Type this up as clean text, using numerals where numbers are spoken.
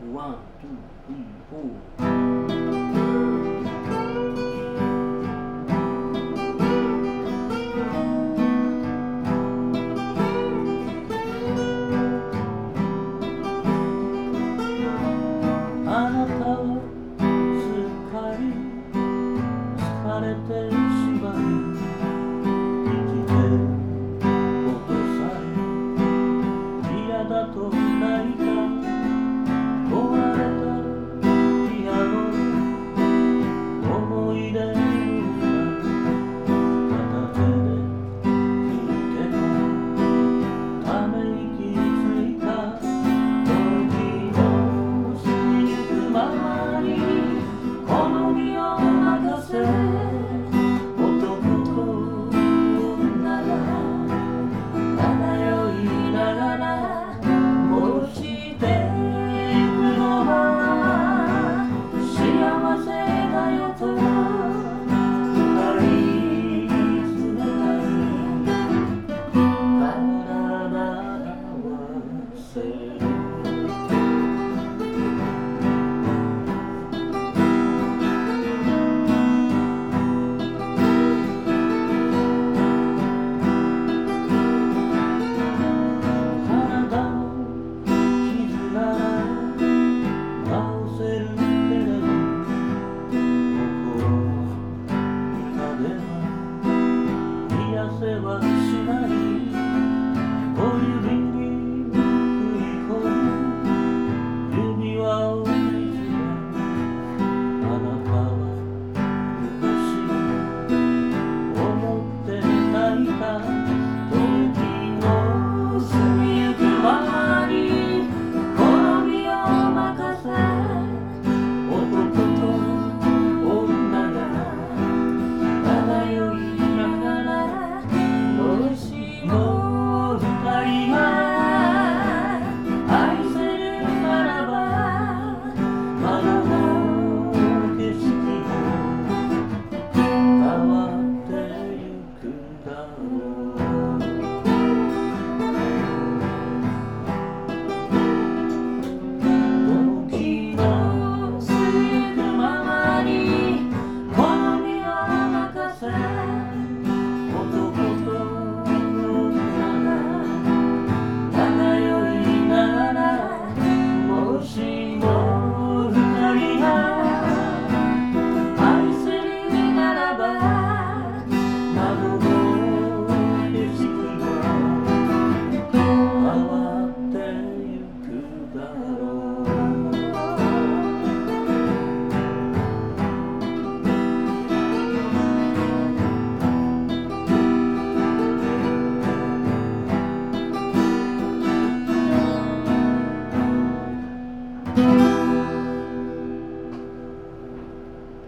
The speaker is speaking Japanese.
ワン、ツー、スリー、フォー。あなたはすっかり疲れてしまい、生きて落とされ嫌だと泣いた。壊れたピアノの思い出の歌、片手で弾いてた。ため息ついた時の過ぎゆくままにこの身を任せ、男と女が漂いながら戻していくのは幸せだよと愛すれない体合わせ